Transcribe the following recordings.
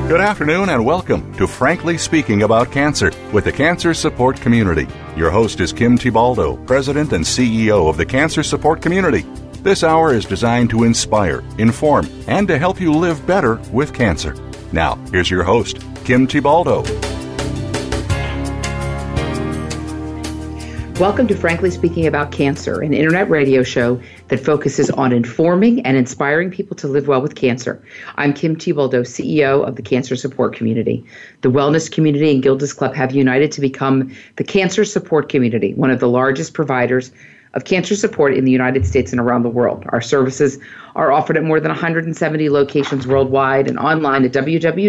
Good afternoon and welcome to Frankly Speaking About Cancer with the Cancer Support Community. Your host is Kim Tibaldo, President and CEO of the Cancer Support Community. This hour is designed to inspire, inform, and to help you live better with cancer. Now, here's your host, Kim Tibaldo. Welcome to Frankly Speaking About Cancer, an internet radio show that focuses on informing and inspiring people to live well with cancer. I'm Kim Tibaldo, CEO of the Cancer Support Community. The Wellness Community and Gilda's Club have united to become the Cancer Support Community, one of the largest providers of cancer support in the United States and around the world. Our services are offered at more than 170 locations worldwide and online at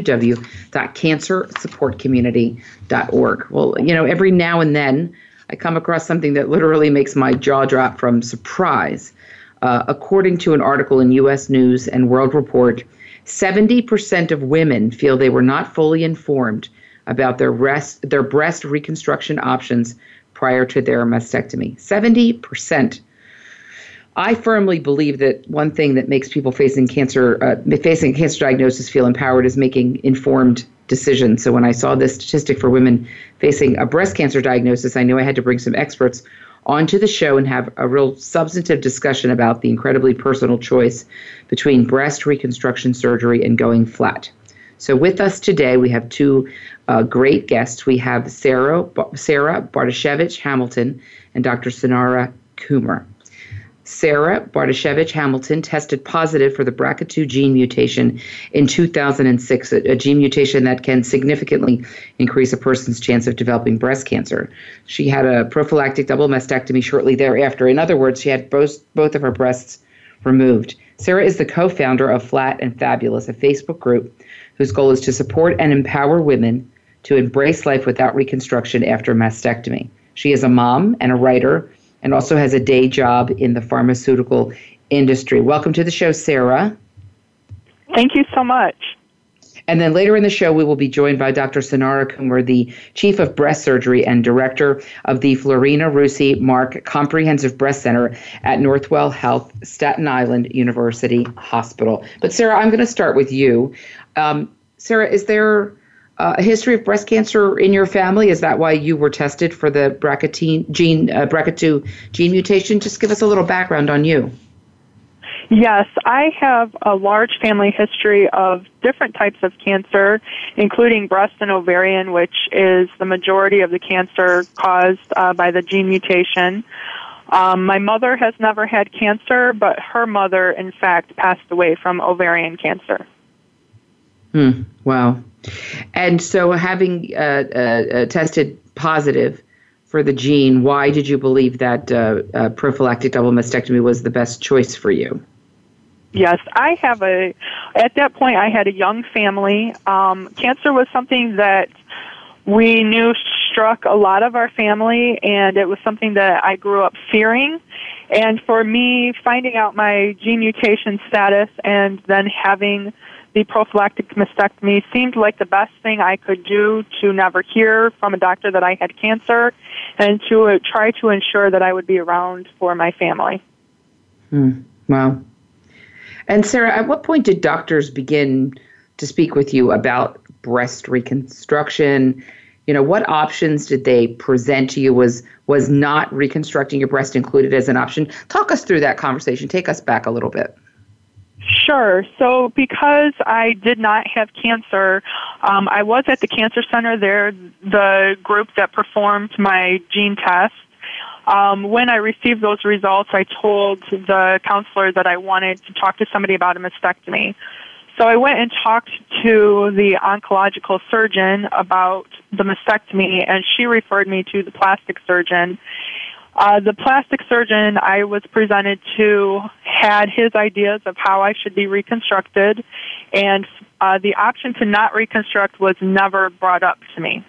www.cancersupportcommunity.org. Well, every now and then, I come across something that literally makes my jaw drop from surprise. According to an article in U.S. News and World Report, 70% of women feel they were not fully informed about their breast reconstruction options prior to their mastectomy. 70%. I firmly believe that one thing that makes people facing a cancer diagnosis feel empowered is making informed decisions. So when I saw this statistic for women facing a breast cancer diagnosis, I knew I had to bring some experts onto the show and have a real substantive discussion about the incredibly personal choice between breast reconstruction surgery and going flat. So with us today, we have two great guests. We have Sarah Bartoshevich Hamilton and Dr. Sonara Kumar. Sarah Bartoshevich Hamilton tested positive for the BRCA2 gene mutation in 2006, a gene mutation that can significantly increase a person's chance of developing breast cancer. She had a prophylactic double mastectomy shortly thereafter. In other words, she had both of her breasts removed. Sarah is the co-founder of Flat and Fabulous, a Facebook group whose goal is to support and empower women to embrace life without reconstruction after mastectomy. She is a mom and a writer, and also has a day job in the pharmaceutical industry. Welcome to the show, Sarah. Thank you so much. And then later in the show, we will be joined by Dr. Sonara Kumar, the Chief of Breast Surgery and Director of the Florina Russi Mark Comprehensive Breast Center at Northwell Health, Staten Island University Hospital. But Sarah, I'm going to start with you. Sarah, is there a history of breast cancer in your family? Is that why you were tested for the BRCA2 gene mutation? Just give us a little background on you. Yes, I have a large family history of different types of cancer, including breast and ovarian, which is the majority of the cancer caused by the gene mutation. My mother has never had cancer, but her mother, in fact, passed away from ovarian cancer. Wow. And so having tested positive for the gene, why did you believe that prophylactic double mastectomy was the best choice for you? Yes, at that point I had a young family. Cancer was something that we knew struck a lot of our family, and it was something that I grew up fearing. And for me, finding out my gene mutation status and then having the prophylactic mastectomy seemed like the best thing I could do to never hear from a doctor that I had cancer and to try to ensure that I would be around for my family. Wow. And Sarah, at what point did doctors begin to speak with you about breast reconstruction? What options did they present to you? Was not reconstructing your breast included as an option? Talk us through that conversation. Take us back a little bit. Sure. So because I did not have cancer, I was at the cancer center there, the group that performed my gene test. When I received those results, I told the counselor that I wanted to talk to somebody about a mastectomy. So I went and talked to the oncological surgeon about the mastectomy, and she referred me to the plastic surgeon. The plastic surgeon I was presented to had his ideas of how I should be reconstructed, and the option to not reconstruct was never brought up to me.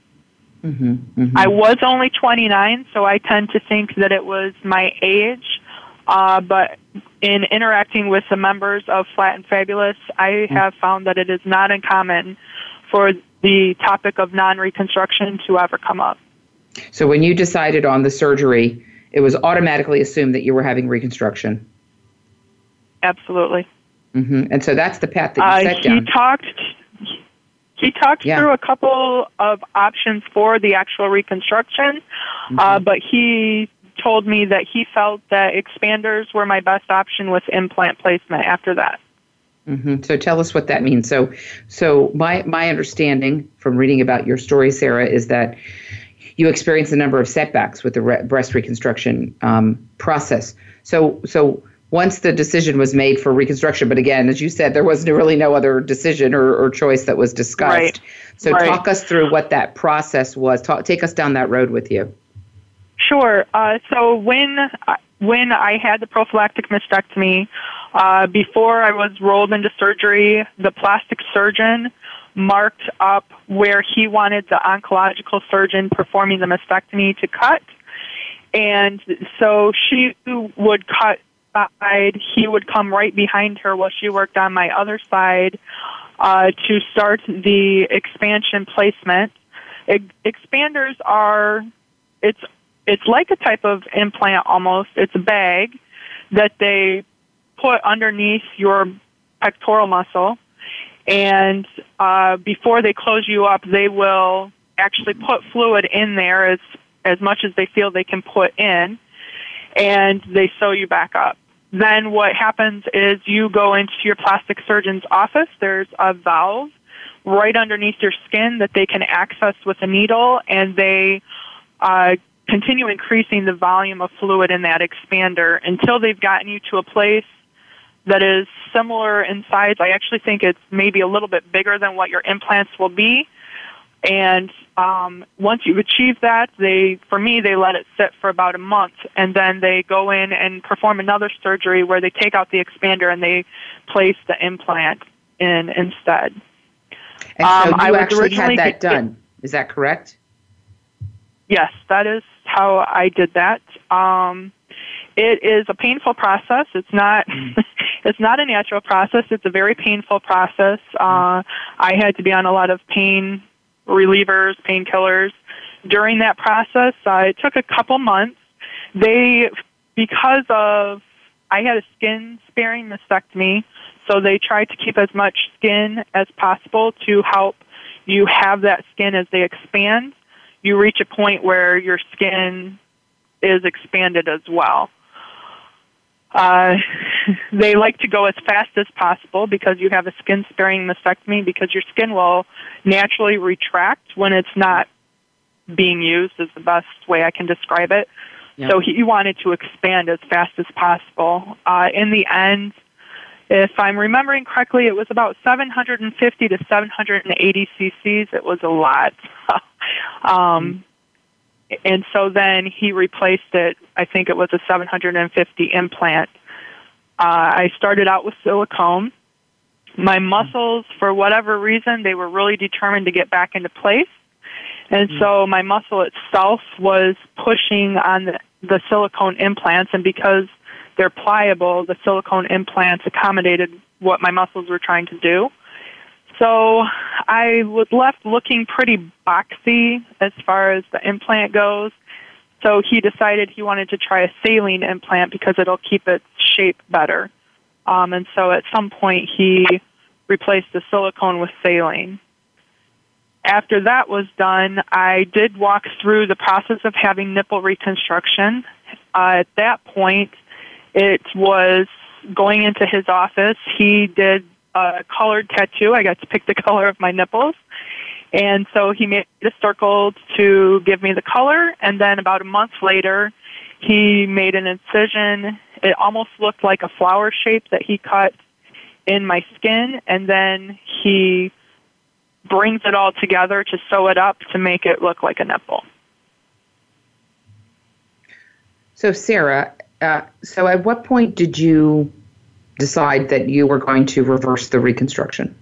I was only 29, so I tend to think that it was my age, but in interacting with the members of Flat and Fabulous, I have found that it is not uncommon for the topic of non-reconstruction to ever come up. So when you decided on the surgery, it was automatically assumed that you were having reconstruction. Absolutely. And so that's the path that you set down. He talked through a couple of options for the actual reconstruction, but he told me that he felt that expanders were my best option with implant placement after that. So tell us what that means. So my understanding from reading about your story, Sarah, is that you experienced a number of setbacks with the breast reconstruction process. So once the decision was made for reconstruction, but again, as you said, there was really no other decision or choice that was discussed. Right. So talk us through what that process was. Take us down that road with you. Sure. So when I had the prophylactic mastectomy, before I was rolled into surgery, the plastic surgeon marked up where he wanted the oncological surgeon performing the mastectomy to cut. And so she would cut side, he would come right behind her while she worked on my other side to start the expansion placement. Expanders are, it's like a type of implant almost. It's a bag that they put underneath your pectoral muscle, and before they close you up, they will actually put fluid in there as much as they feel they can put in, and they sew you back up. Then what happens is you go into your plastic surgeon's office. There's a valve right underneath your skin that they can access with a needle, and they continue increasing the volume of fluid in that expander until they've gotten you to a place that is similar in size. I actually think it's maybe a little bit bigger than what your implants will be. And once you've achieved that, they let it sit for about a month, and then they go in and perform another surgery where they take out the expander and they place the implant in instead. And so you actually had that done. Is that correct? Yes, that is how I did that. It is a painful process. It's not it's not a natural process. It's a very painful process. I had to be on a lot of pain relievers, painkillers during that process. It took a couple months. Because I had a skin sparing mastectomy, so they tried to keep as much skin as possible to help you have that skin as they expand. You reach a point where your skin is expanded as well. They like to go as fast as possible because you have a skin-sparing mastectomy, because your skin will naturally retract when it's not being used, is the best way I can describe it. Yep. So he wanted to expand as fast as possible. In the end, if I'm remembering correctly, it was about 750 to 780 cc's. It was a lot. And so then he replaced it. I think it was a 750 implant. I started out with silicone. My muscles, for whatever reason, they were really determined to get back into place. And so my muscle itself was pushing on the silicone implants, and because they're pliable, the silicone implants accommodated what my muscles were trying to do. So I was left looking pretty boxy as far as the implant goes. So he decided he wanted to try a saline implant because it'll keep its shape better. And so at some point he replaced the silicone with saline. After that was done, I did walk through the process of having nipple reconstruction. At that point, it was going into his office. He did a colored tattoo. I got to pick the color of my nipples. And so he made a circle to give me the color. And then about a month later, he made an incision. It almost looked like a flower shape that he cut in my skin. And then he brings it all together to sew it up to make it look like a nipple. So Sarah, so at what point did you decide that you were going to reverse the reconstruction?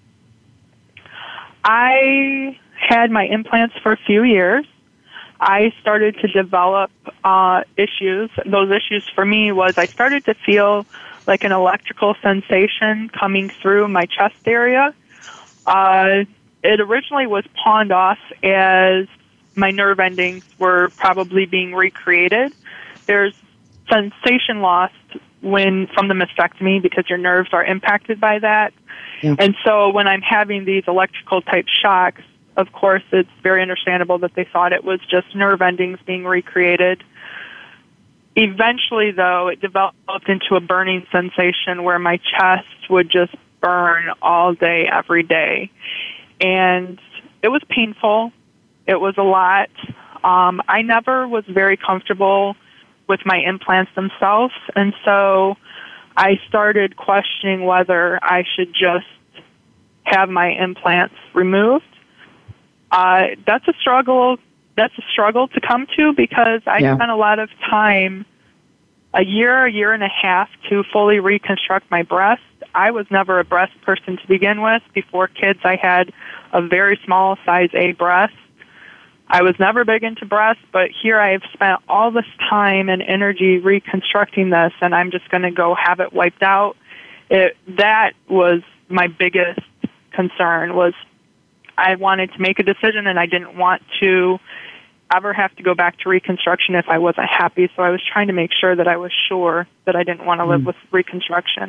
I had my implants for a few years. I started to develop issues. Those issues for me was I started to feel like an electrical sensation coming through my chest area. It originally was pawned off as my nerve endings were probably being recreated. There's sensation loss from the mastectomy because your nerves are impacted by that. Yeah. And so when I'm having these electrical type shocks, of course, it's very understandable that they thought it was just nerve endings being recreated. Eventually, though, it developed into a burning sensation where my chest would just burn all day, every day. And it was painful. It was a lot. I never was very comfortable with my implants themselves, and so I started questioning whether I should just have my implants removed. That's a struggle. That's a struggle to come to because I spent a lot of time, a year and a half, to fully reconstruct my breast. I was never a breast person to begin with. Before kids, I had a very small size A breast. I was never big into breasts, but here I have spent all this time and energy reconstructing this, and I'm just going to go have it wiped out. That was my biggest concern, was I wanted to make a decision, and I didn't want to ever have to go back to reconstruction if I wasn't happy. So I was trying to make sure that I was sure that I didn't want to live with reconstruction.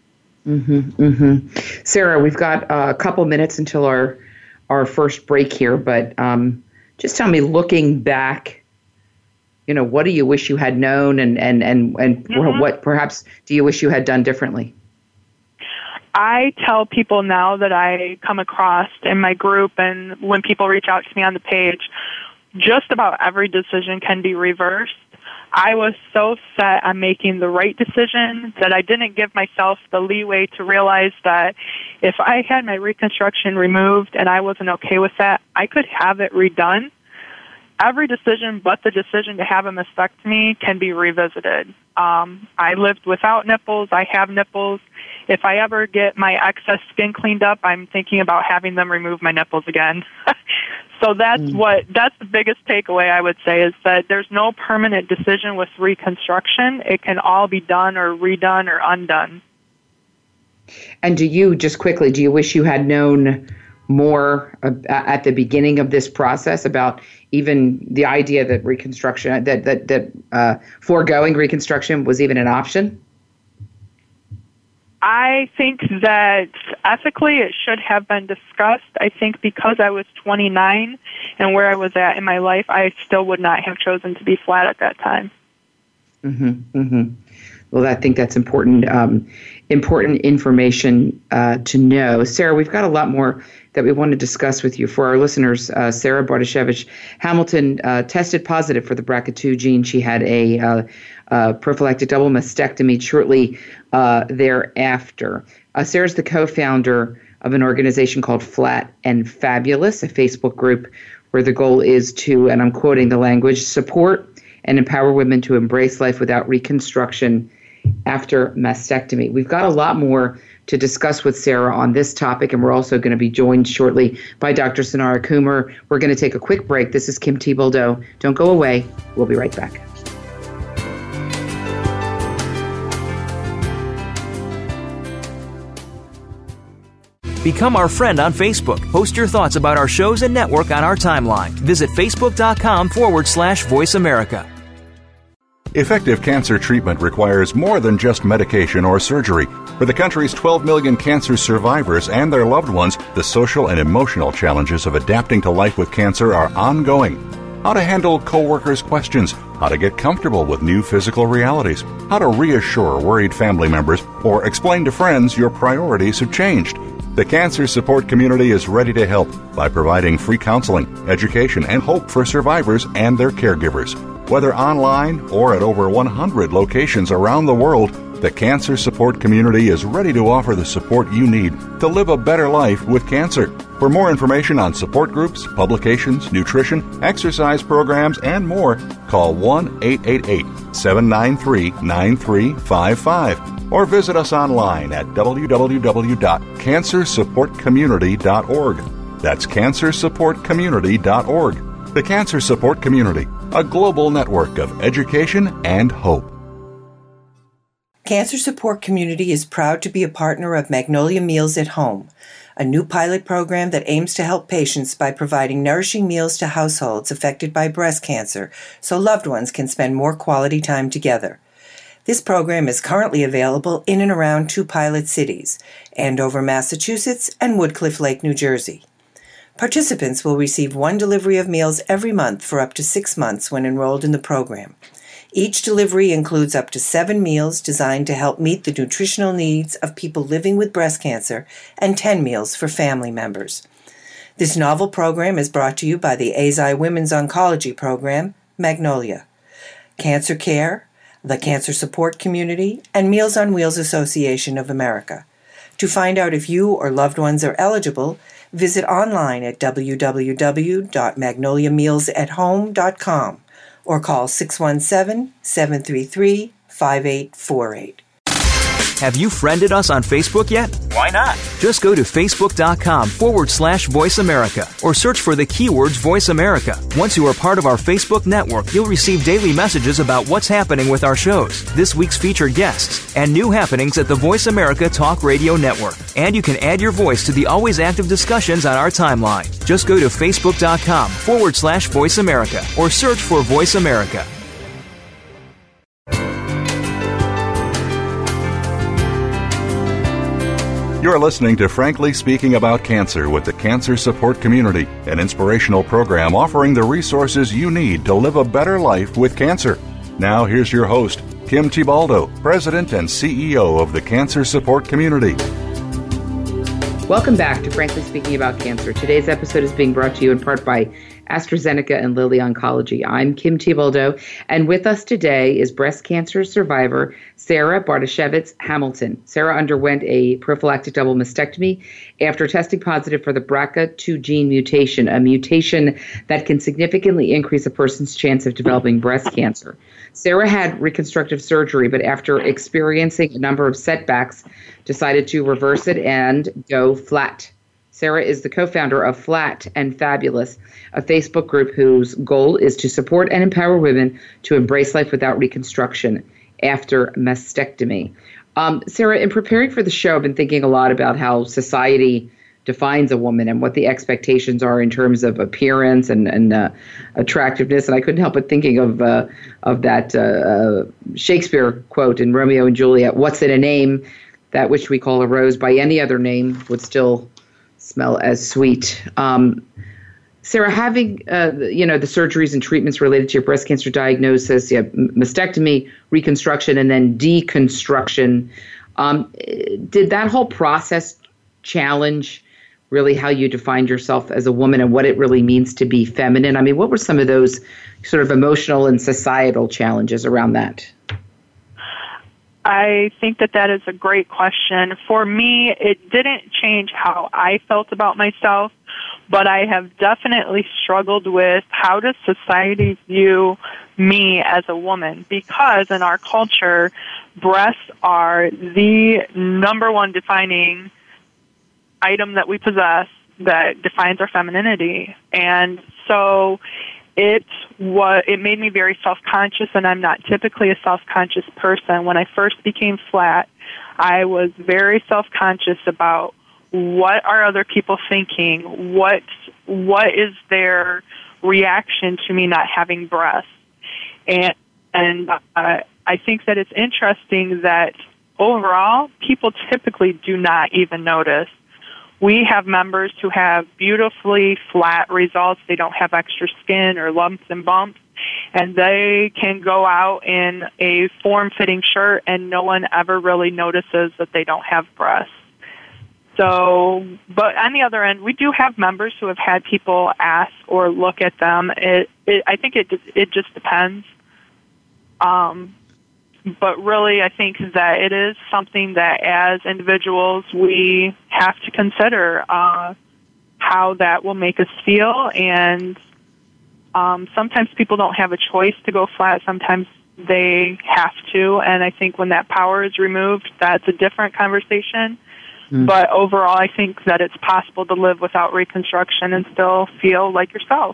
Sarah, we've got a couple minutes until our first break here, but just tell me, looking back, what do you wish you had known, and what perhaps do you wish you had done differently? I tell people now that I come across in my group and when people reach out to me on the page, just about every decision can be reversed. I was so set on making the right decision that I didn't give myself the leeway to realize that if I had my reconstruction removed and I wasn't okay with that, I could have it redone. Every decision but the decision to have a mastectomy can be revisited. I lived without nipples. I have nipples. If I ever get my excess skin cleaned up, I'm thinking about having them remove my nipples again. So that's the biggest takeaway I would say, is that there's no permanent decision with reconstruction. It can all be done or redone or undone. And do you wish you had known more at the beginning of this process about even the idea that reconstruction, that foregoing reconstruction was even an option? I think that ethically it should have been discussed. I think because I was 29 and where I was at in my life, I still would not have chosen to be flat at that time. Well, I think that's important information to know. Sarah, we've got a lot more that we want to discuss with you. For our listeners, Sarah Bartoshevich Hamilton tested positive for the BRCA2 gene. She had a prophylactic double mastectomy shortly thereafter. Sarah's the co-founder of an organization called Flat and Fabulous, a Facebook group where the goal is to, and I'm quoting the language, support and empower women to embrace life without reconstruction after mastectomy. We've got a lot more to discuss with Sarah on this topic, and we're also going to be joined shortly by Dr. Sonara Coomer. We're going to take a quick break. This is Kim Thiboldeaux. Don't go away. We'll be right back. Become our friend on Facebook. Post your thoughts about our shows and network on our timeline. Visit Facebook.com/Voice America. Effective cancer treatment requires more than just medication or surgery. For the country's 12 million cancer survivors and their loved ones, the social and emotional challenges of adapting to life with cancer are ongoing. How to handle coworkers' questions, how to get comfortable with new physical realities, how to reassure worried family members, or explain to friends your priorities have changed. The Cancer Support Community is ready to help by providing free counseling, education, and hope for survivors and their caregivers. Whether online or at over 100 locations around the world, the Cancer Support Community is ready to offer the support you need to live a better life with cancer. For more information on support groups, publications, nutrition, exercise programs, and more, call 1-888-793-9355 or visit us online at www.cancersupportcommunity.org. That's cancersupportcommunity.org. The Cancer Support Community, a global network of education and hope. Cancer Support Community is proud to be a partner of Magnolia Meals at Home, a new pilot program that aims to help patients by providing nourishing meals to households affected by breast cancer so loved ones can spend more quality time together. This program is currently available in and around 2 pilot cities, Andover, Massachusetts, and Woodcliff Lake, New Jersey. Participants will receive 1 delivery of meals every month for up to 6 months when enrolled in the program. Each delivery includes up to 7 meals designed to help meet the nutritional needs of people living with breast cancer and 10 meals for family members. This novel program is brought to you by the AZI Women's Oncology Program, Magnolia, Cancer Care, the Cancer Support Community, and Meals on Wheels Association of America. To find out if you or loved ones are eligible, visit online at www.magnoliamealsathome.com or call 617-733-5848. Have you friended us on Facebook yet? Why not? Just go to facebook.com/Voice America or search for the keywords Voice America. Once you are part of our Facebook network, you'll receive daily messages about what's happening with our shows, this week's featured guests, and new happenings at the Voice America Talk Radio Network. And you can add your voice to the always active discussions on our timeline. Just go to facebook.com/Voice America or search for Voice America. You're listening to Frankly Speaking About Cancer with the Cancer Support Community, an inspirational program offering the resources you need to live a better life with cancer. Now here's your host, Kim Thiboldeaux, President and CEO of the Cancer Support Community. Welcome back to Frankly Speaking About Cancer. Today's episode is being brought to you in part by AstraZeneca and Lilly Oncology. I'm Kim Thiboldeaux, and with us today is breast cancer survivor Sarah Bartoshevitz Hamilton. Sarah underwent a prophylactic double mastectomy after testing positive for the BRCA2 gene mutation, a mutation that can significantly increase a person's chance of developing breast cancer. Sarah had reconstructive surgery, but after experiencing a number of setbacks, decided to reverse it and go flat. Sarah is the co-founder of Flat and Fabulous, a Facebook group whose goal is to support and empower women to embrace life without reconstruction after mastectomy. Sarah, in preparing for the show, I've been thinking a lot about how society defines a woman and what the expectations are in terms of appearance and attractiveness. And I couldn't help but thinking of that Shakespeare quote in Romeo and Juliet, "What's in a name? That which we call a rose by any other name would still smell as sweet." Sarah, having the surgeries and treatments related to your breast cancer diagnosis, mastectomy, reconstruction, and then deconstruction, did that whole process challenge really how you defined yourself as a woman and what it really means to be feminine? I mean, what were some of those sort of emotional and societal challenges around that? I think that is a great question. For me, it didn't change how I felt about myself, but I have definitely struggled with how does society view me as a woman, because in our culture, breasts are the number one defining item that we possess that defines our femininity. And so it made me very self-conscious, and I'm not typically a self-conscious person. When I first became flat, I was very self-conscious about what are other people thinking, what is their reaction to me not having breasts. And I think that it's interesting that overall, people typically do not even notice. We have members who have beautifully flat results. They don't have extra skin or lumps and bumps, and they can go out in a form-fitting shirt and no one ever really notices that they don't have breasts. So, but on the other end, we do have members who have had people ask or look at them. I think it just depends. But really, I think that it is something that as individuals we have to consider how that will make us feel. And sometimes people don't have a choice to go flat. Sometimes they have to. And I think when that power is removed, that's a different conversation. But overall, I think that it's possible to live without reconstruction and still feel like yourself.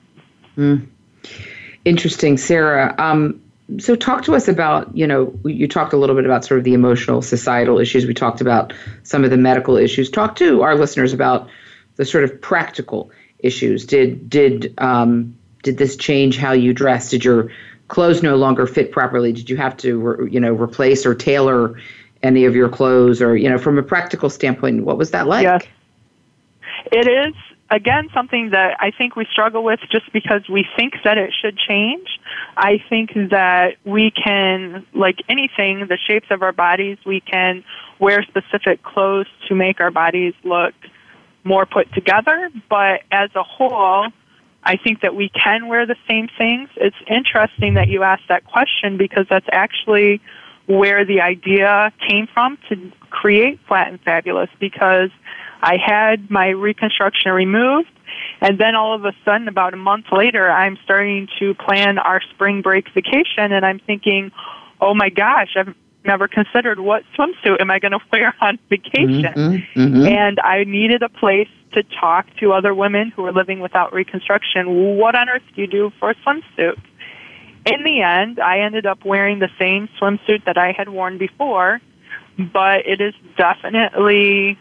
Interesting, Sarah. So talk to us about, you talked a little bit about sort of the emotional, societal issues. We talked about some of the medical issues. Talk to our listeners about the sort of practical issues. Did this change how you dress? Did your clothes no longer fit properly, did you have to, replace or tailor any of your clothes, or, from a practical standpoint, what was that like? Yes. It is, again, something that I think we struggle with just because we think that it should change. I think that we can, like anything, the shapes of our bodies, we can wear specific clothes to make our bodies look more put together. But as a whole, I think that we can wear the same things. It's interesting that you asked that question because that's actually where the idea came from to create Flat and Fabulous, because I had my reconstruction removed, and then all of a sudden, about a month later, I'm starting to plan our spring break vacation, and I'm thinking, oh my gosh, I've never considered what swimsuit am I going to wear on vacation. And I needed a place to talk to other women who are living without reconstruction. What on earth do you do for a swimsuit? In the end, I ended up wearing the same swimsuit that I had worn before, but it is definitely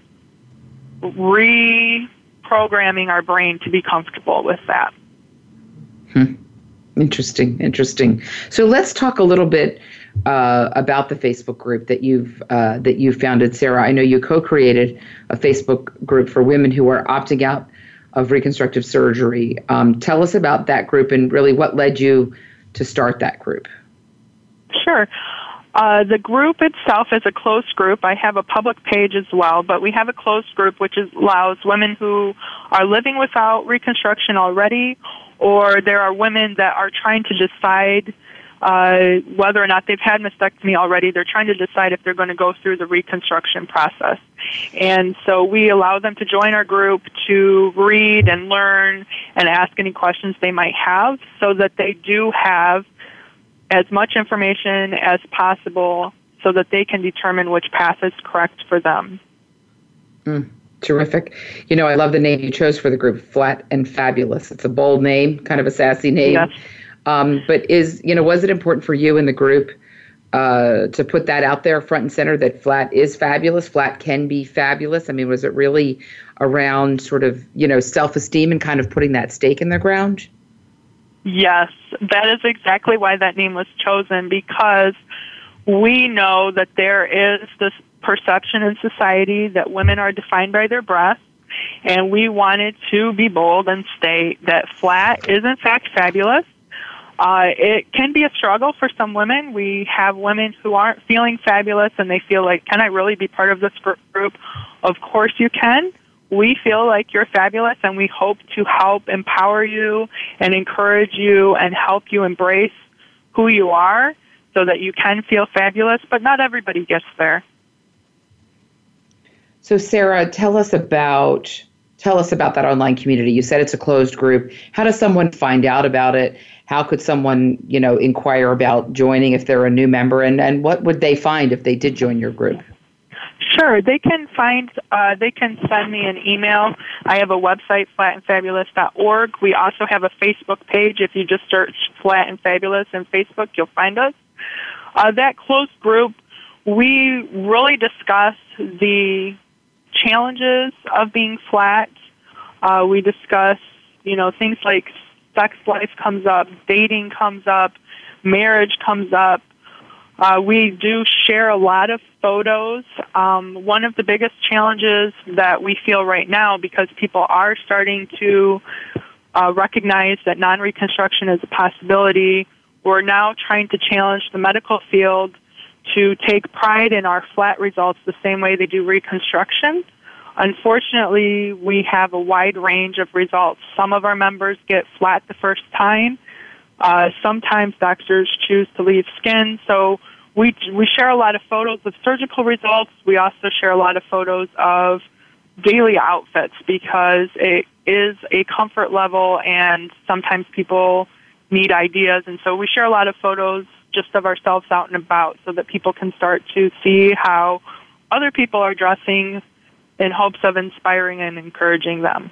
reprogramming our brain to be comfortable with that. Interesting. So let's talk a little bit about the Facebook group that you've founded, Sarah. I know you co-created a Facebook group for women who are opting out of reconstructive surgery. Tell us about that group and really what led you to start that group. Sure. The group itself is a closed group. I have a public page as well, but we have a closed group which allows women who are living without reconstruction already, or there are women that are trying to decide whether or not they've had mastectomy already. They're trying to decide if they're going to go through the reconstruction process. And so we allow them to join our group to read and learn and ask any questions they might have so that they do have as much information as possible so that they can determine which path is correct for them. Terrific. I love the name you chose for the group, Flat and Fabulous. It's a bold name, kind of a sassy name. Yes. But was it important for you in the group to put that out there front and center, that flat is fabulous, flat can be fabulous? I mean, was it really around sort of, self-esteem and kind of putting that stake in the ground? Yes, that is exactly why that name was chosen, because we know that there is this perception in society that women are defined by their breasts, and we wanted to be bold and state that flat is in fact fabulous. It can be a struggle for some women. We have women who aren't feeling fabulous and they feel like, can I really be part of this group? Of course you can. We feel like you're fabulous, and we hope to help empower you and encourage you and help you embrace who you are so that you can feel fabulous, but not everybody gets there. So Sarah, tell us about that online community. You said it's a closed group. How does someone find out about it? How could someone, inquire about joining if they're a new member, and what would they find if they did join your group? Sure. They can send me an email. I have a website, flatandfabulous.org. We also have a Facebook page. If you just search Flat and Fabulous in Facebook, you'll find us. That closed group, we really discuss the challenges of being flat. We discuss, things like sex life comes up, dating comes up, marriage comes up. We do share a lot of photos. One of the biggest challenges that we feel right now, because people are starting to recognize that non-reconstruction is a possibility, we're now trying to challenge the medical field to take pride in our flat results the same way they do reconstruction. Unfortunately, we have a wide range of results. Some of our members get flat the first time. Sometimes doctors choose to leave skin. So we share a lot of photos of surgical results. We also share a lot of photos of daily outfits because it is a comfort level and sometimes people need ideas. And so we share a lot of photos just of ourselves out and about so that people can start to see how other people are dressing in hopes of inspiring and encouraging them.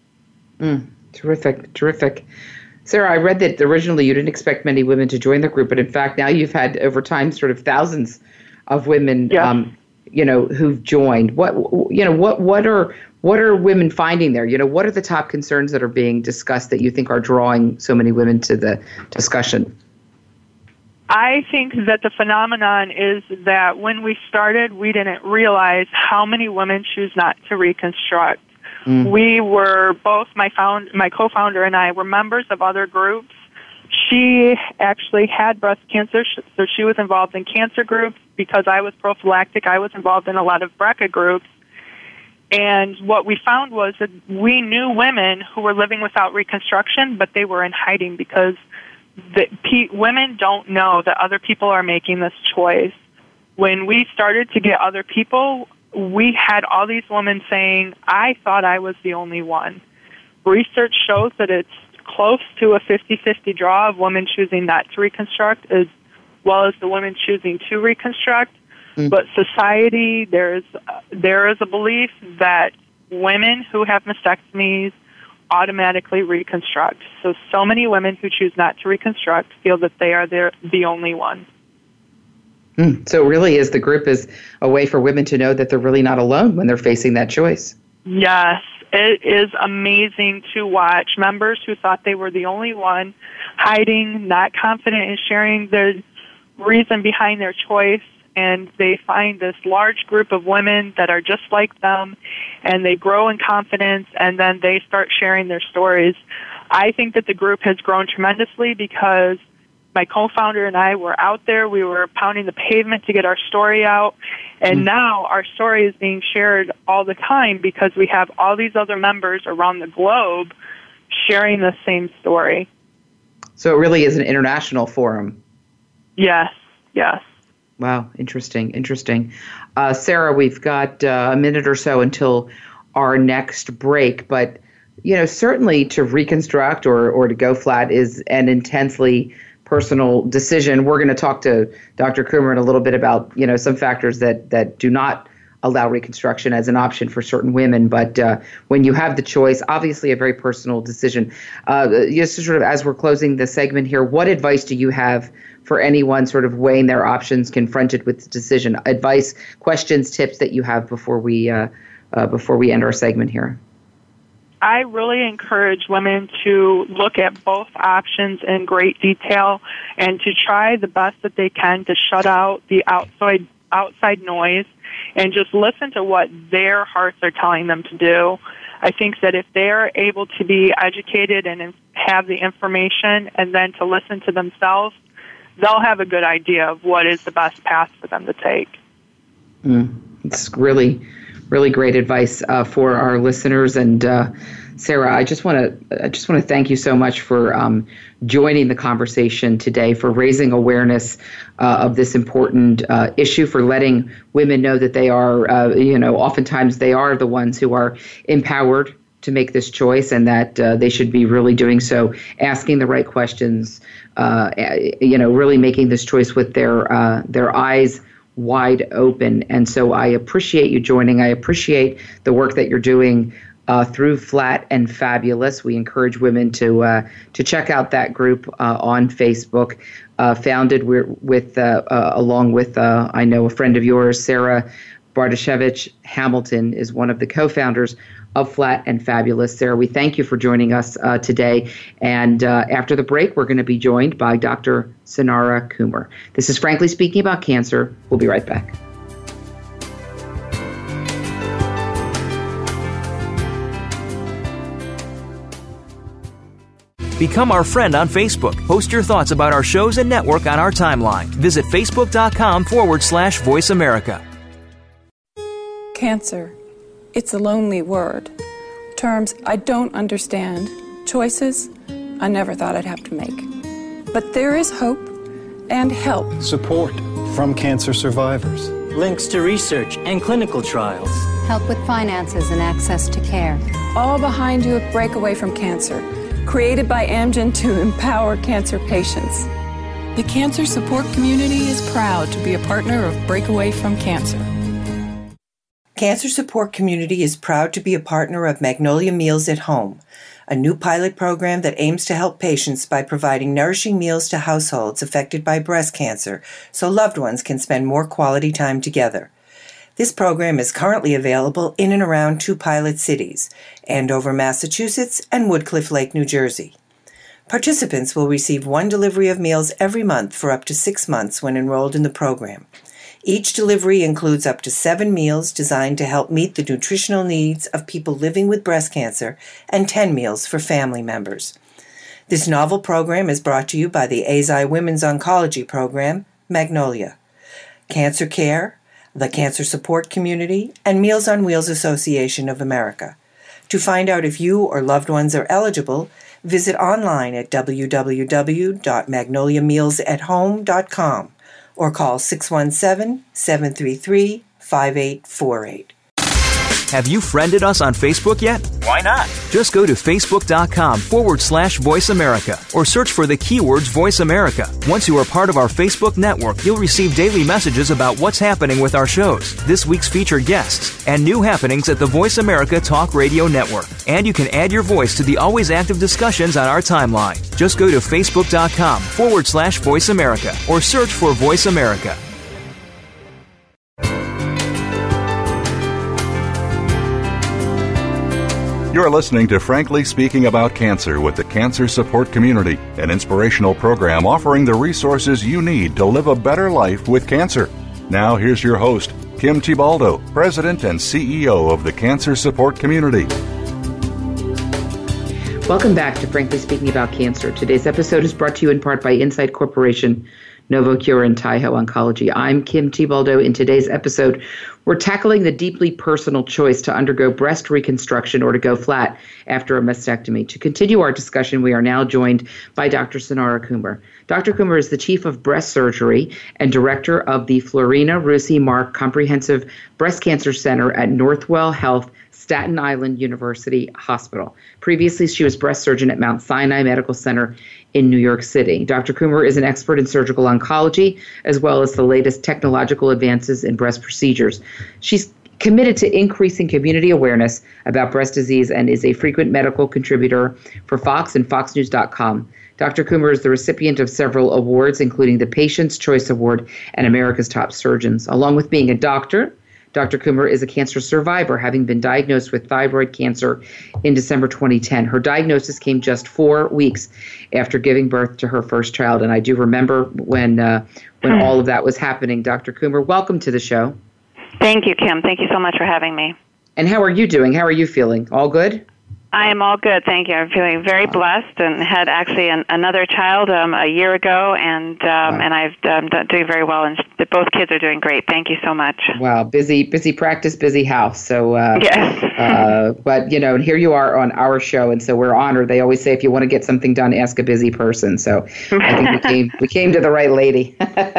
Terrific. Sarah, I read that originally you didn't expect many women to join the group, but in fact now you've had over time sort of thousands of women, who've joined. What are women finding there? What are the top concerns that are being discussed that you think are drawing so many women to the discussion? I think that the phenomenon is that when we started, we didn't realize how many women choose not to reconstruct. We were both, my co-founder and I were members of other groups. She actually had breast cancer, so she was involved in cancer groups. Because I was prophylactic, I was involved in a lot of BRCA groups. And what we found was that we knew women who were living without reconstruction, but they were in hiding because women don't know that other people are making this choice. When we started to get other people, we had all these women saying, I thought I was the only one. Research shows that it's close to a 50-50 draw of women choosing not to reconstruct as well as the women choosing to reconstruct. But society, there is a belief that women who have mastectomies automatically reconstruct. So many women who choose not to reconstruct feel that they are the only one. So it really is, the group is a way for women to know that they're really not alone when they're facing that choice. Yes, it is amazing to watch members who thought they were the only one hiding, not confident in sharing the reason behind their choice, and they find this large group of women that are just like them, and they grow in confidence, and then they start sharing their stories. I think that the group has grown tremendously because my co-founder and I were out there. We were pounding the pavement to get our story out, and now our story is being shared all the time because we have all these other members around the globe sharing the same story. So it really is an international forum. Yes. Wow, interesting. Sarah, we've got a minute or so until our next break, but certainly to reconstruct or to go flat is an intensely personal decision. We're going to talk to Dr. Coomer in a little bit about some factors that do not allow reconstruction as an option for certain women. But when you have the choice, obviously a very personal decision. Just sort of as we're closing the segment here, what advice do you have for anyone sort of weighing their options, confronted with the decision? Advice, questions, tips that you have before we end our segment here. I really encourage women to look at both options in great detail and to try the best that they can to shut out the outside noise and just listen to what their hearts are telling them to do. I think that if they're able to be educated and have the information and then to listen to themselves, they'll have a good idea of what is the best path for them to take. It's really great advice for our listeners. And Sarah, I just want to thank you so much for joining the conversation today, for raising awareness of this important issue, for letting women know that they are, oftentimes they are the ones who are empowered to make this choice, and that they should be really doing so, asking the right questions, really making this choice with their eyes wide open. And so I appreciate you joining. I appreciate the work that you're doing through Flat and Fabulous. We encourage women to check out that group on Facebook, founded along with I know a friend of yours, Sarah Bardashevich Hamilton, is one of the co-founders of Flat and Fabulous. Sarah, we thank you for joining us today. And after the break, we're going to be joined by Dr. Sonara Coomer. This is Frankly Speaking About Cancer. We'll be right back. Become our friend on Facebook. Post your thoughts about our shows and network on our timeline. Visit facebook.com/Voice America. Cancer. It's a lonely word. Terms I don't understand. Choices I never thought I'd have to make. But there is hope and help. Support from cancer survivors. Links to research and clinical trials. Help with finances and access to care. All behind you at Breakaway from Cancer. Created by Amgen to empower cancer patients. The Cancer Support Community is proud to be a partner of Breakaway from Cancer. Cancer Support Community is proud to be a partner of Magnolia Meals at Home, a new pilot program that aims to help patients by providing nourishing meals to households affected by breast cancer so loved ones can spend more quality time together. This program is currently available in and around 2 pilot cities, Andover, Massachusetts, and Woodcliff Lake, New Jersey. Participants will receive one delivery of meals every month for up to 6 months when enrolled in the program. Each delivery includes up to 7 meals designed to help meet the nutritional needs of people living with breast cancer and 10 meals for family members. This novel program is brought to you by the AZI Women's Oncology Program, Magnolia, Cancer Care, the Cancer Support Community, and Meals on Wheels Association of America. To find out if you or loved ones are eligible, visit online at www.magnoliamealsathome.com or call 617-733-5848. Have you friended us on Facebook yet? Why not? Just go to facebook.com/Voice America or search for the keywords Voice America. Once you are part of our Facebook network, you'll receive daily messages about what's happening with our shows, this week's featured guests, and new happenings at the Voice America Talk Radio Network. And you can add your voice to the always active discussions on our timeline. Just go to facebook.com/Voice America or search for Voice America. You're listening to Frankly Speaking About Cancer with the Cancer Support Community, an inspirational program offering the resources you need to live a better life with cancer. Now here's your host, Kim Thiboldeaux, President and CEO of the Cancer Support Community. Welcome back to Frankly Speaking About Cancer. Today's episode is brought to you in part by Insight Corporation, NovoCure, and Taiho Oncology. I'm Kim Thiboldeaux. In today's episode, we're tackling the deeply personal choice to undergo breast reconstruction or to go flat after a mastectomy. To continue our discussion, we are now joined by Dr. Sonara Kumar. Dr. Kumar is the Chief of Breast Surgery and Director of the Florina Russi Mark Comprehensive Breast Cancer Center at Northwell Health, Staten Island University Hospital. Previously, she was breast surgeon at Mount Sinai Medical Center in New York City. Dr. Kumar is an expert in surgical oncology, as well as the latest technological advances in breast procedures. She's committed to increasing community awareness about breast disease and is a frequent medical contributor for Fox and FoxNews.com. Dr. Kumar is the recipient of several awards, including the Patient's Choice Award and America's Top Surgeons. Along with being a doctor, Dr. Kumar is a cancer survivor, having been diagnosed with thyroid cancer in December 2010. Her diagnosis came just 4 weeks after giving birth to her first child, and I do remember when all of that was happening. Dr. Kumar, welcome to the show. Thank you, Kim. Thank you so much for having me. And how are you doing? How are you feeling? All good? I am all good, thank you. I'm feeling very blessed and had actually another child a year ago, and I've doing very well, and both kids are doing great. Thank you so much. Wow, busy practice, busy house. So yes. But and here you are on our show, and so we're honored. They always say if you want to get something done, ask a busy person. So I think we came to the right lady.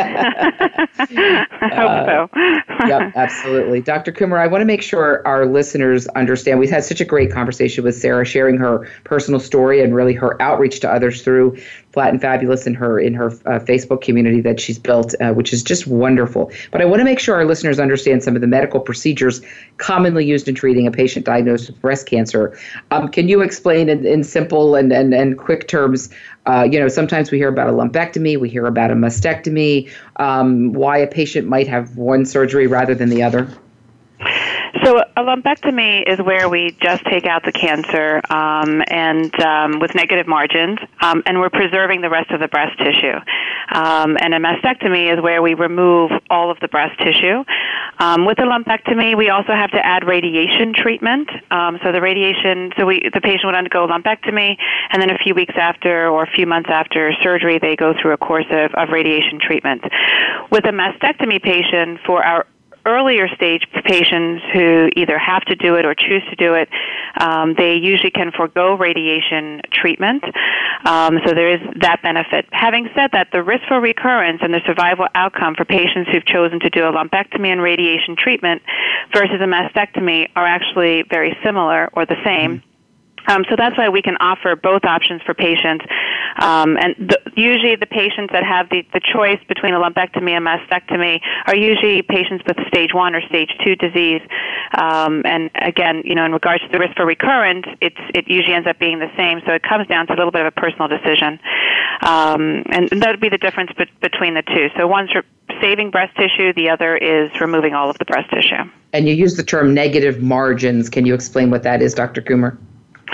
I hope so. Yep, absolutely. Dr. Kumar, I want to make sure our listeners understand. We've had such a great conversation with Sarah, sharing her personal story and really her outreach to others through Flat and Fabulous in her Facebook community that she's built, which is just wonderful. But I want to make sure our listeners understand some of the medical procedures commonly used in treating a patient diagnosed with breast cancer. Can you explain in simple and quick terms? Sometimes we hear about a lumpectomy, we hear about a mastectomy, why a patient might have one surgery rather than the other? So a lumpectomy is where we just take out the cancer and with negative margins, and we're preserving the rest of the breast tissue. And a mastectomy is where we remove all of the breast tissue. With a lumpectomy, we also have to add radiation treatment. The patient would undergo a lumpectomy, and then a few weeks after or a few months after surgery, they go through a course of radiation treatment. With a mastectomy patient, for our earlier stage patients who either have to do it or choose to do it, they usually can forego radiation treatment. So there is that benefit. Having said that, the risk for recurrence and the survival outcome for patients who've chosen to do a lumpectomy and radiation treatment versus a mastectomy are actually very similar or the same. So that's why we can offer both options for patients. Usually the patients that have the choice between a lumpectomy and mastectomy are usually patients with stage 1 or stage 2 disease. And again, in regards to the risk for recurrence, it usually ends up being the same. So it comes down to a little bit of a personal decision. And that would be the difference between the two. So one's saving breast tissue, the other is removing all of the breast tissue. And you use the term negative margins. Can you explain what that is, Dr. Kumar?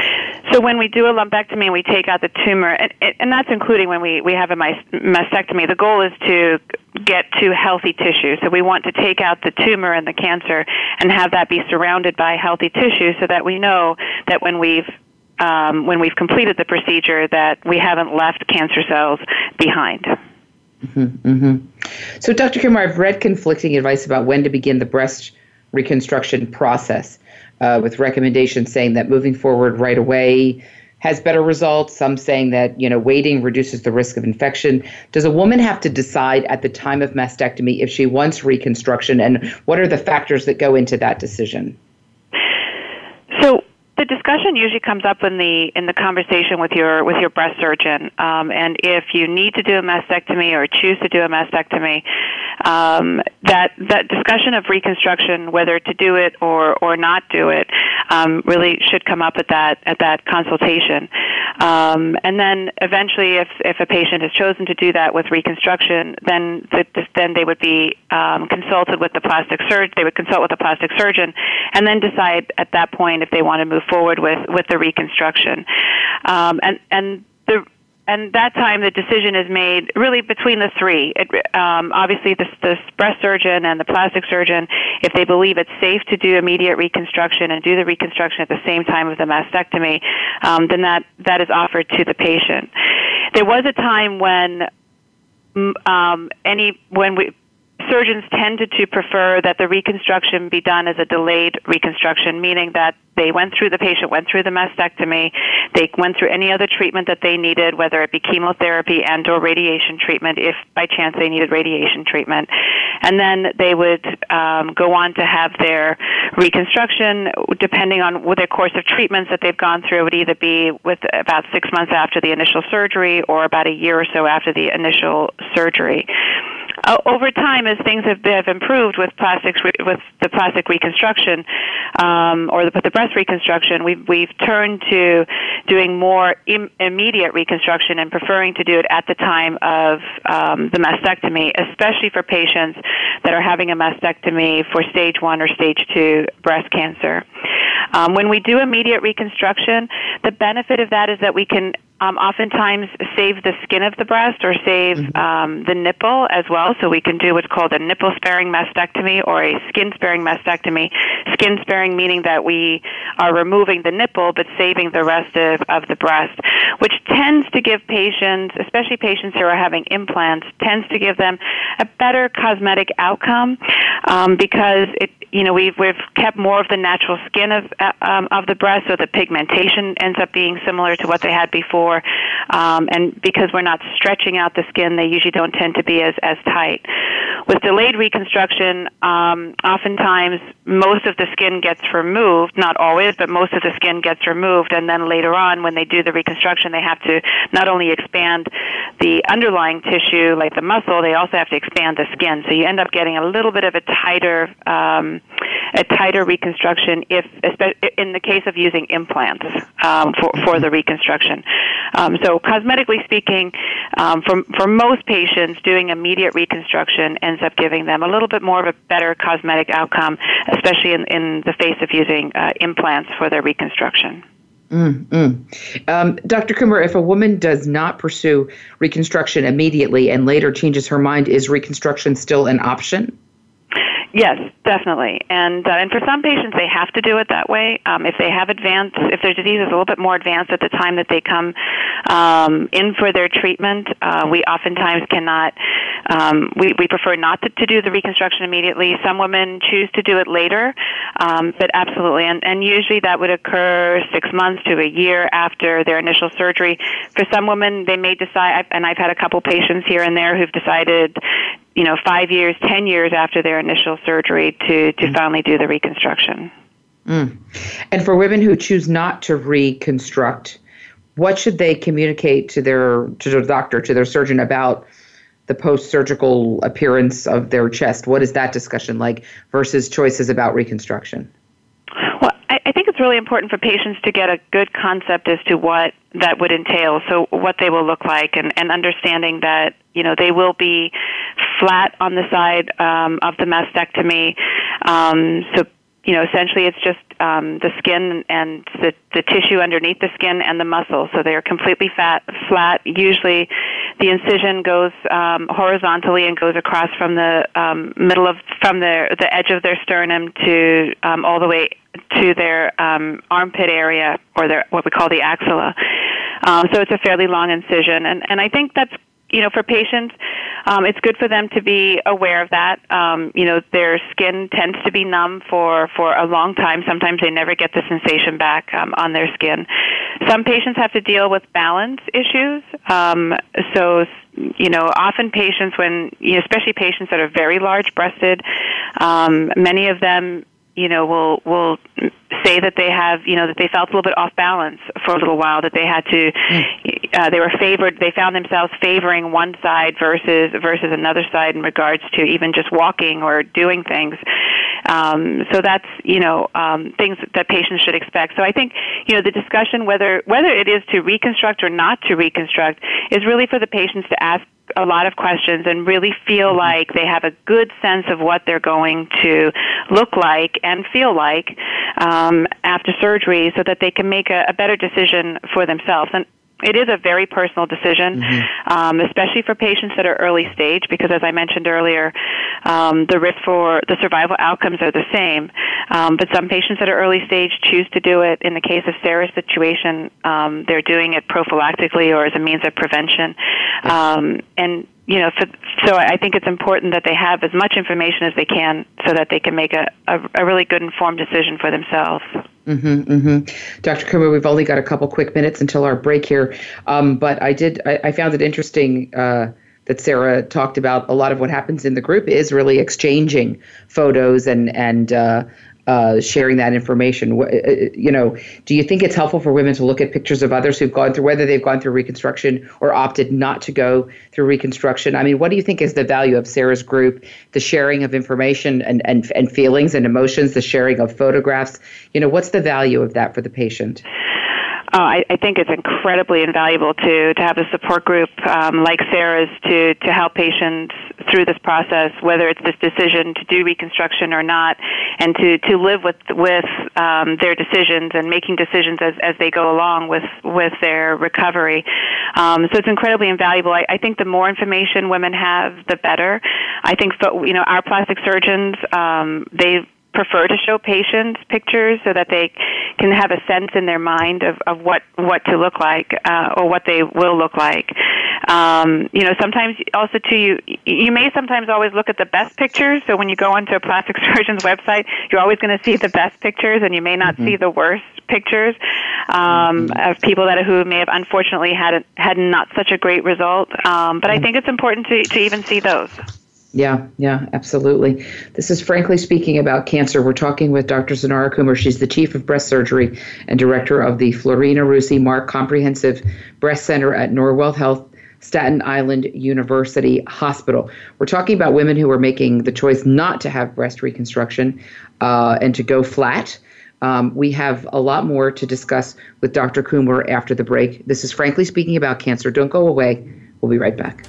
So when we do a lumpectomy and we take out the tumor, and that's including when we have a mastectomy, the goal is to get to healthy tissue. So we want to take out the tumor and the cancer and have that be surrounded by healthy tissue so that we know that when we've completed the procedure that we haven't left cancer cells behind. Mm-hmm, mm-hmm. So, Dr. Kimmer, I've read conflicting advice about when to begin the breast reconstruction process, with recommendations saying that moving forward right away has better results. Some saying that, waiting reduces the risk of infection. Does a woman have to decide at the time of mastectomy if she wants reconstruction, and what are the factors that go into that decision? So the discussion usually comes up in the conversation with your breast surgeon, and if you need to do a mastectomy or choose to do a mastectomy, that discussion of reconstruction, whether to do it or not do it, really should come up at that consultation. And then eventually, if a patient has chosen to do that with reconstruction, then they would be consulted with the plastic surgeon. They would consult with the plastic surgeon, and then decide at that point if they want to move forward with the reconstruction. And that time, the decision is made really between the three. Obviously, the breast surgeon and the plastic surgeon, if they believe it's safe to do immediate reconstruction and do the reconstruction at the same time of the mastectomy, then that is offered to the patient. There was a time when surgeons tended to prefer that the reconstruction be done as a delayed reconstruction, meaning that the patient went through the mastectomy, they went through any other treatment that they needed, whether it be chemotherapy and or radiation treatment, if by chance they needed radiation treatment. And then they would go on to have their reconstruction, depending on their course of treatments that they've gone through. It would either be with about 6 months after the initial surgery or about a year or so after the initial surgery. Over time, as things have improved with the plastic reconstruction or the breast reconstruction, we've turned to doing more immediate reconstruction and preferring to do it at the time of the mastectomy, especially for patients that are having a mastectomy for stage 1 or stage 2 breast cancer. When we do immediate reconstruction, the benefit of that is that we can oftentimes save the skin of the breast or save the nipple as well. So we can do what's called a nipple-sparing mastectomy or a skin-sparing mastectomy. Skin-sparing meaning that we are removing the nipple but saving the rest of the breast, which tends to give patients, especially patients who are having implants, tends to give them a better cosmetic outcome because we've kept more of the natural skin of the breast, so the pigmentation ends up being similar to what they had before. And because we're not stretching out the skin, they usually don't tend to be as tight. With delayed reconstruction, oftentimes most of the skin gets removed, not always, but most of the skin gets removed, and then later on when they do the reconstruction, they have to not only expand the underlying tissue like the muscle, they also have to expand the skin. So you end up getting a little bit of a tighter reconstruction in the case of using implants for the reconstruction. So cosmetically speaking, for most patients, doing immediate reconstruction ends up giving them a little bit more of a better cosmetic outcome, especially in the face of using implants for their reconstruction. Dr. Kummer, if a woman does not pursue reconstruction immediately and later changes her mind, is reconstruction still an option? Yes, definitely. And for some patients, they have to do it that way. If their disease is a little bit more advanced at the time that they come in for their treatment, we oftentimes cannot, we prefer not to do the reconstruction immediately. Some women choose to do it later, but absolutely. And usually that would occur 6 months to a year after their initial surgery. For some women, they may decide, and I've had a couple patients here and there who've decided 5 years, 10 years after their initial surgery to finally do the reconstruction. And for women who choose not to reconstruct, what should they communicate to their doctor, to their surgeon about the post-surgical appearance of their chest? What is that discussion like versus choices about reconstruction? Well, I think it's really important for patients to get a good concept as to what that would entail, so what they will look like, and understanding that they will be flat on the side of the mastectomy. So essentially it's just the skin and the tissue underneath the skin and the muscle. So they're completely flat. Usually the incision goes horizontally and goes across from the from the edge of their sternum to all the way to their armpit area, or their what we call the axilla. So it's a fairly long incision, and I think that's, for patients, it's good for them to be aware of that. Their skin tends to be numb for a long time. Sometimes they never get the sensation back on their skin. Some patients have to deal with balance issues. Often patients, especially patients that are very large-breasted, many of them, will say that they have, that they felt a little bit off balance for a little while, that they had to, they found themselves favoring one side versus another side in regards to even just walking or doing things. So that's, things that patients should expect. So I think, the discussion whether it is to reconstruct or not to reconstruct is really for the patients to ask a lot of questions and really feel like they have a good sense of what they're going to look like and feel like after surgery, so that they can make a better decision for themselves. And it is a very personal decision, especially for patients that are early stage, because as I mentioned earlier, the risk for the survival outcomes are the same. But some patients that are early stage choose to do it. In the case of Sarah's situation, they're doing it prophylactically or as a means of prevention. So I think it's important that they have as much information as they can so that they can make a really good informed decision for themselves. Dr. Coomer, we've only got a couple quick minutes until our break here, but I found it interesting that Sarah talked about a lot of what happens in the group is really exchanging photos and sharing that information. Do you think it's helpful for women to look at pictures of others who've gone through, whether they've gone through reconstruction or opted not to go through reconstruction? I mean, what do you think is the value of Sarah's group, the sharing of information and feelings and emotions, the sharing of photographs? What's the value of that for the patient? I think it's incredibly invaluable to have a support group like Sarah's to help patients through this process, whether it's this decision to do reconstruction or not, and to live with their decisions and making decisions as they go along with their recovery. So it's incredibly invaluable. I think the more information women have, the better. I think our plastic surgeons, they prefer to show patients pictures so that they can have a sense in their mind of what to look like or what they will look like. Sometimes also too, you may sometimes always look at the best pictures. So when you go onto a plastic surgeon's website, you're always going to see the best pictures, and you may not see the worst pictures of people who may have unfortunately had not such a great result. But I think it's important to even see those. Yeah, absolutely. This is Frankly Speaking About Cancer. We're talking with Dr. Zanara Coomer. She's the Chief of Breast Surgery and Director of the Florina Rusi Mark Comprehensive Breast Center at Norwell Health, Staten Island University Hospital. We're talking about women who are making the choice not to have breast reconstruction and to go flat. We have a lot more to discuss with Dr. Coomer after the break. This is Frankly Speaking About Cancer. Don't go away. We'll be right back.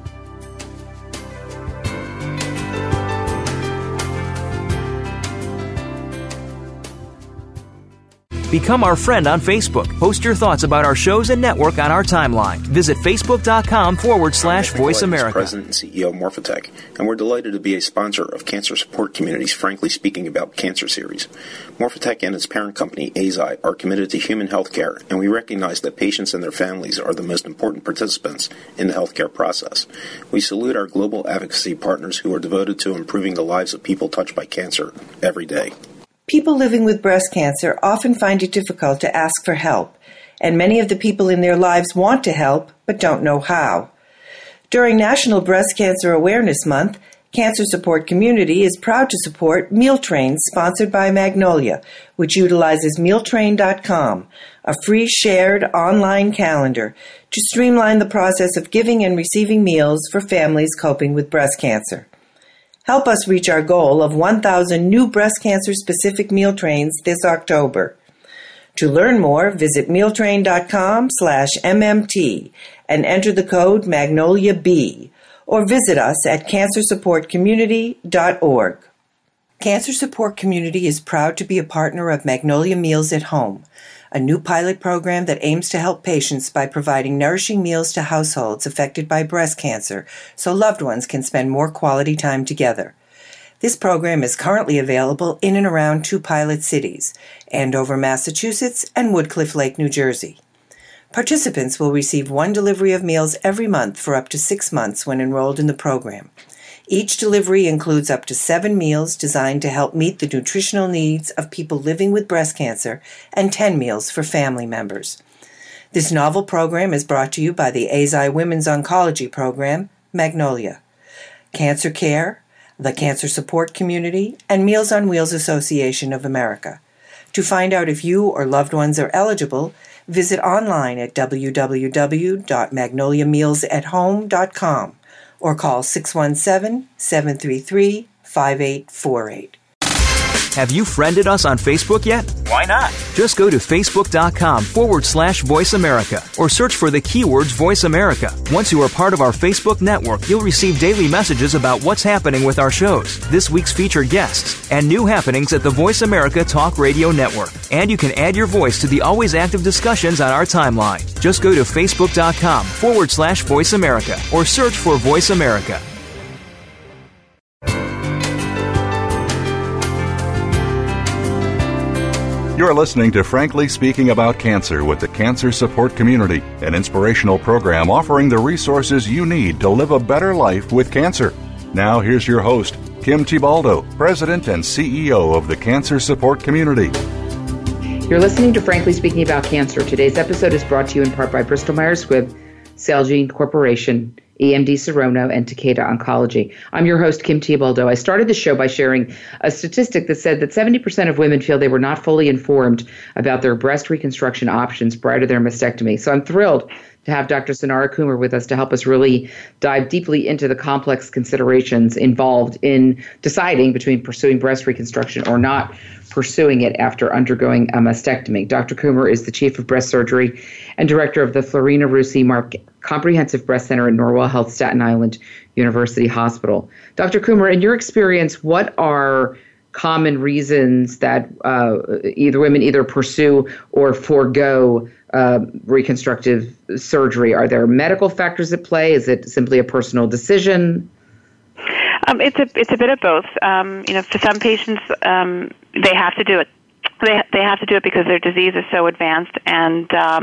Become our friend on Facebook. Post your thoughts about our shows and network on our timeline. Visit Facebook.com/Voice America. President and CEO of Morphotek, and we're delighted to be a sponsor of Cancer Support Community's Frankly Speaking About Cancer series. Morphotek and its parent company, Eisai, are committed to human health care, and we recognize that patients and their families are the most important participants in the healthcare process. We salute our global advocacy partners who are devoted to improving the lives of people touched by cancer every day. People living with breast cancer often find it difficult to ask for help, and many of the people in their lives want to help but don't know how. During National Breast Cancer Awareness Month, Cancer Support Community is proud to support Meal Trains sponsored by Magnolia, which utilizes mealtrain.com, a free shared online calendar to streamline the process of giving and receiving meals for families coping with breast cancer. Help us reach our goal of 1,000 new breast cancer-specific meal trains this October. To learn more, visit mealtrain.com/MMT and enter the code MagnoliaB, or visit us at cancersupportcommunity.org. Cancer Support Community is proud to be a partner of Magnolia Meals at Home, a new pilot program that aims to help patients by providing nourishing meals to households affected by breast cancer so loved ones can spend more quality time together. This program is currently available in and around 2 pilot cities, Andover, Massachusetts, and Woodcliff Lake, New Jersey. Participants will receive 1 delivery of meals every month for up to 6 months when enrolled in the program. Each delivery includes up to 7 meals designed to help meet the nutritional needs of people living with breast cancer and 10 meals for family members. This novel program is brought to you by the AZI Women's Oncology Program, Magnolia, Cancer Care, the Cancer Support Community, and Meals on Wheels Association of America. To find out if you or loved ones are eligible, visit online at www.magnoliamealsathome.com or call 617-733-5848. Have you friended us on Facebook yet? Why not? Just go to facebook.com/Voice America or search for the keywords Voice America. Once you are part of our Facebook network, you'll receive daily messages about what's happening with our shows, this week's featured guests, and new happenings at the Voice America Talk Radio Network. And you can add your voice to the always active discussions on our timeline. Just go to facebook.com/Voice America or search for Voice America. You're listening to Frankly Speaking About Cancer with the Cancer Support Community, an inspirational program offering the resources you need to live a better life with cancer. Now here's your host, Kim Thiboldeaux, President and CEO of the Cancer Support Community. You're listening to Frankly Speaking About Cancer. Today's episode is brought to you in part by Bristol Myers Squibb, Celgene Corporation, EMD Serono, and Takeda Oncology. I'm your host, Kim Thiboldeaux. I started the show by sharing a statistic that said that 70% of women feel they were not fully informed about their breast reconstruction options prior to their mastectomy. So I'm thrilled to have Dr. Sonara Kumar with us to help us really dive deeply into the complex considerations involved in deciding between pursuing breast reconstruction or not pursuing it after undergoing a mastectomy. Dr. Kumar is the Chief of Breast Surgery and Director of the Florina Russi Comprehensive Breast Center at Norwell Health Staten Island University Hospital. Dr. Kumar, in your experience, what are common reasons that women pursue or forego reconstructive surgery? Are there medical factors at play? Is it simply a personal decision? It's a bit of both. For some patients, they have to do it. They have to do it because their disease is so advanced, and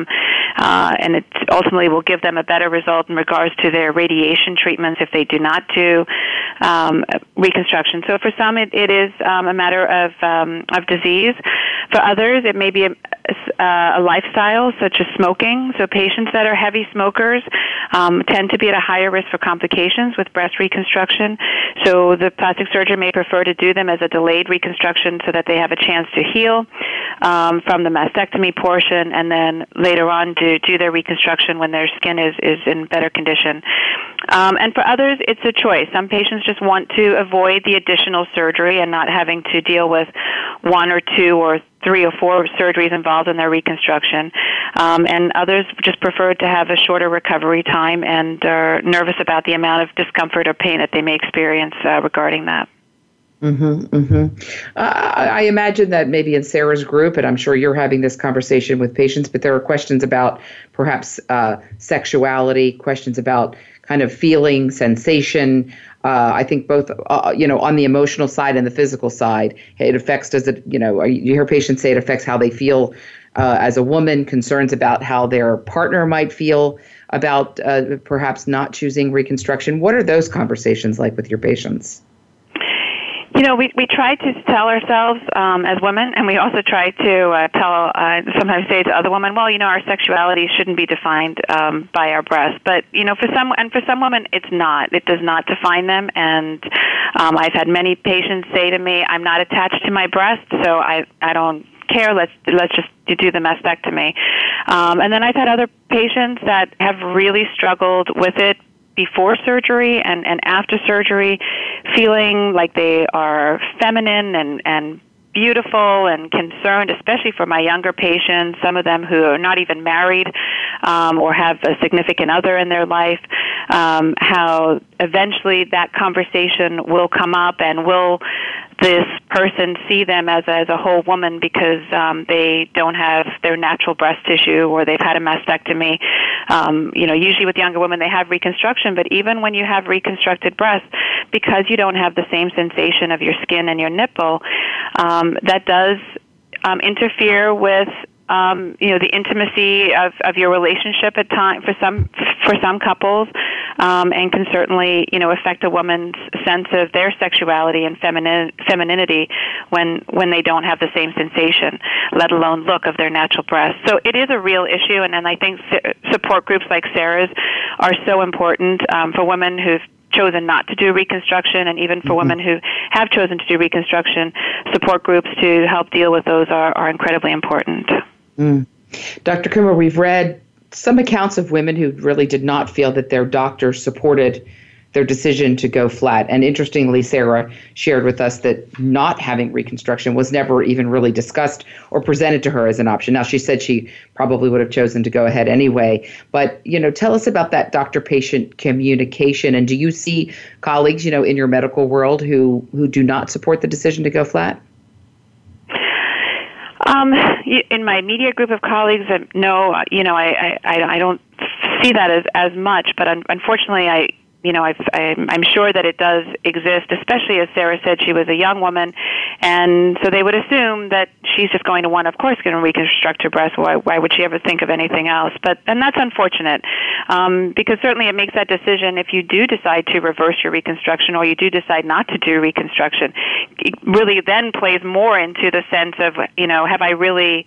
it ultimately will give them a better result in regards to their radiation treatments if they do not do reconstruction. So for some, it is a matter of disease. For others, it may be a lifestyle such as smoking. So patients that are heavy smokers tend to be at a higher risk for complications with breast reconstruction. So the plastic surgeon may prefer to do them as a delayed reconstruction so that they have a chance to heal from the mastectomy portion, and then later on do their reconstruction when their skin is in better condition. And for others, it's a choice. Some patients just want to avoid the additional surgery and not having to deal with 1 or 2 or 3 or 4 surgeries involved in their reconstruction. And others just prefer to have a shorter recovery time and are nervous about the amount of discomfort or pain that they may experience regarding that. I imagine that maybe in Sarah's group, and I'm sure you're having this conversation with patients, but there are questions about perhaps sexuality, questions about kind of feeling, sensation. I think both, on the emotional side and the physical side, it affects, you hear patients say it affects how they feel as a woman, concerns about how their partner might feel about perhaps not choosing reconstruction. What are those conversations like with your patients? We try to tell ourselves as women, and we also try to sometimes say to other women, well, our sexuality shouldn't be defined by our breasts. But, for some women, it's not. It does not define them. And I've had many patients say to me, I'm not attached to my breast, so I don't care. Let's just do the mastectomy. And then I've had other patients that have really struggled with it before surgery and after surgery, feeling like they are feminine and beautiful and concerned, especially for my younger patients, some of them who are not even married or have a significant other in their life, how eventually that conversation will come up and will this person see them as a whole woman because they don't have their natural breast tissue or they've had a mastectomy. Usually with younger women they have reconstruction, but even when you have reconstructed breasts, because you don't have the same sensation of your skin and your nipple, that does interfere with the intimacy of your relationship at time for some couples, and can certainly affect a woman's sense of their sexuality and femininity when they don't have the same sensation, let alone look of their natural breasts. So it is a real issue, and I think support groups like Sarah's are so important for women who've chosen not to do reconstruction, and even for women who have chosen to do reconstruction, support groups to help deal with those are incredibly important. Dr. Coomer, we've read some accounts of women who really did not feel that their doctor supported their decision to go flat. And interestingly, Sarah shared with us that not having reconstruction was never even really discussed or presented to her as an option. Now, she said she probably would have chosen to go ahead anyway. But, tell us about that doctor-patient communication. And do you see colleagues, in your medical world who do not support the decision to go flat? In my immediate group of colleagues, no, I don't see that as much. But unfortunately, I'm sure that it does exist, especially as Sarah said, she was a young woman, and so they would assume that she's just going to reconstruct her breast. Why would she ever think of anything else? And that's unfortunate, because certainly it makes that decision if you do decide to reverse your reconstruction or you do decide not to do reconstruction. It really then plays more into the sense of, have I really,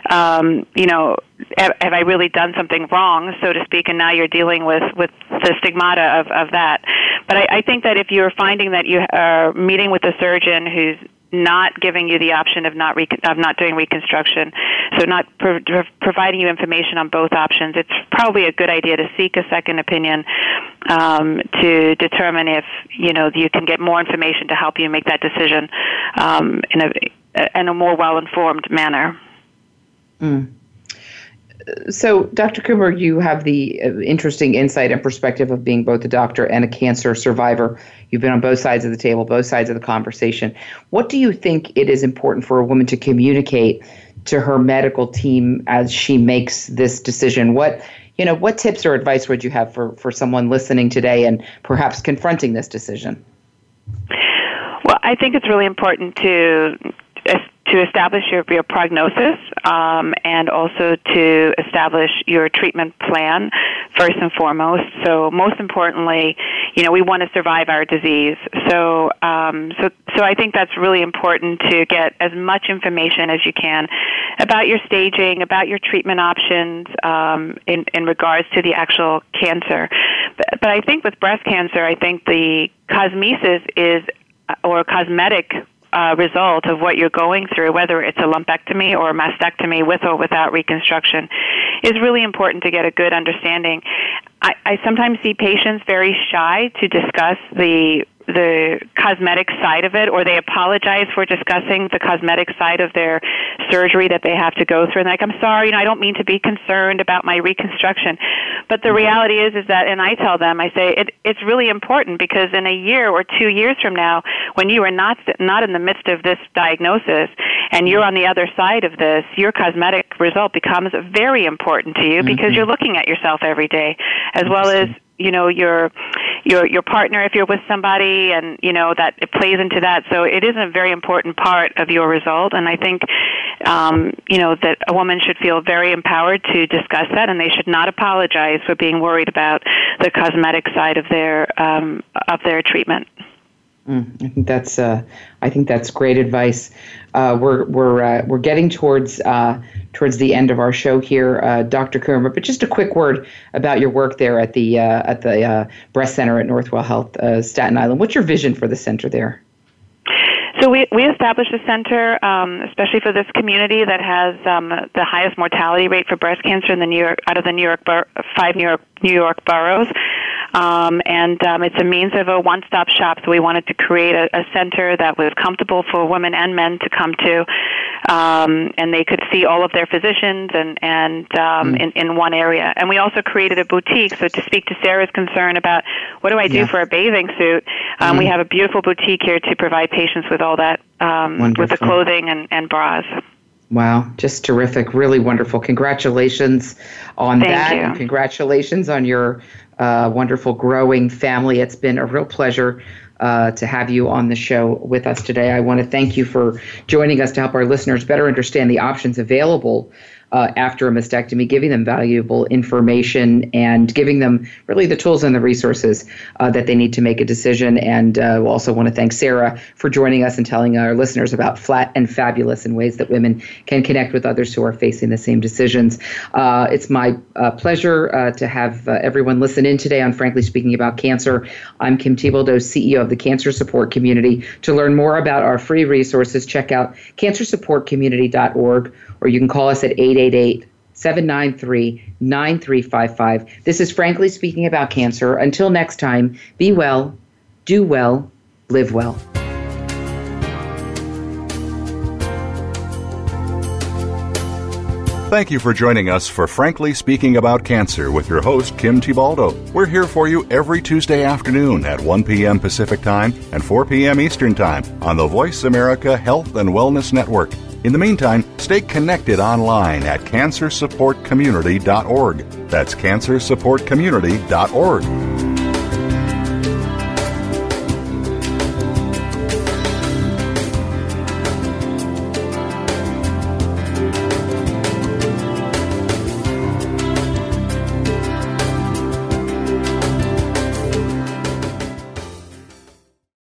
have I really done something wrong, so to speak, and now you're dealing with the stigmata of that. But I think that if you're finding that you are meeting with a surgeon who's not giving you the option of not doing reconstruction, so not providing you information on both options, it's probably a good idea to seek a second opinion to determine if you can get more information to help you make that decision in a more well-informed manner. So, Dr. Coomer, you have the interesting insight and perspective of being both a doctor and a cancer survivor. You've been on both sides of the table, both sides of the conversation. What do you think it is important for a woman to communicate to her medical team as she makes this decision? What tips or advice would you have for someone listening today and perhaps confronting this decision? Well, I think it's really important to establish your prognosis, and also to establish your treatment plan first and foremost. So most importantly, we want to survive our disease. So I think that's really important to get as much information as you can about your staging, about your treatment options in regards to the actual cancer. But I think with breast cancer, I think the cosmesis or cosmetic result of what you're going through, whether it's a lumpectomy or a mastectomy with or without reconstruction, is really important to get a good understanding. I sometimes see patients very shy to discuss the cosmetic side of it, or they apologize for discussing the cosmetic side of their surgery that they have to go through. And I'm sorry, I don't mean to be concerned about my reconstruction. But the reality is that, and I tell them, I say, it's really important, because in a year or 2 years from now, when you are not in the midst of this diagnosis and you're on the other side of this, your cosmetic result becomes very important to you, because you're looking at yourself every day, as well as your partner if you're with somebody, and that it plays into that. So it is a very important part of your result, and I think that a woman should feel very empowered to discuss that, and they should not apologize for being worried about the cosmetic side of their treatment. I think that's great advice. We're getting towards the end of our show here, Dr. Coomer. But just a quick word about your work there at the Breast Center at Northwell Health, Staten Island. What's your vision for the center there? So we established a center, especially for this community that has the highest mortality rate for breast cancer in out of the 5 New York boroughs. and it's a means of a one-stop shop. So we wanted to create a center that was comfortable for women and men to come to, and they could see all of their physicians in one area. And we also created a boutique. So to speak to Sarah's concern about what do I do for a bathing suit, we have a beautiful boutique here to provide patients with all that, with the clothing and bras. Wow, just terrific. Really wonderful. Congratulations on that. Thank you. And congratulations on your wonderful growing family. It's been a real pleasure to have you on the show with us today. I want to thank you for joining us to help our listeners better understand the options available after a mastectomy, giving them valuable information and giving them really the tools and the resources that they need to make a decision. And we'll also want to thank Sarah for joining us and telling our listeners about Flat and Fabulous and ways that women can connect with others who are facing the same decisions. It's my pleasure to have everyone listen in today on Frankly Speaking About Cancer. I'm Kim Thiboldeaux, CEO of the Cancer Support Community. To learn more about our free resources, check out cancersupportcommunity.org, or you can call us at 888-793-9355. This is Frankly Speaking About Cancer. Until next time, be well, do well, live well. Thank you for joining us for Frankly Speaking About Cancer with your host, Kim Thiboldeaux. We're here for you every Tuesday afternoon at 1 p.m. Pacific Time and 4 p.m. Eastern Time on the Voice America Health and Wellness Network. In the meantime, stay connected online at cancersupportcommunity.org. That's cancersupportcommunity.org.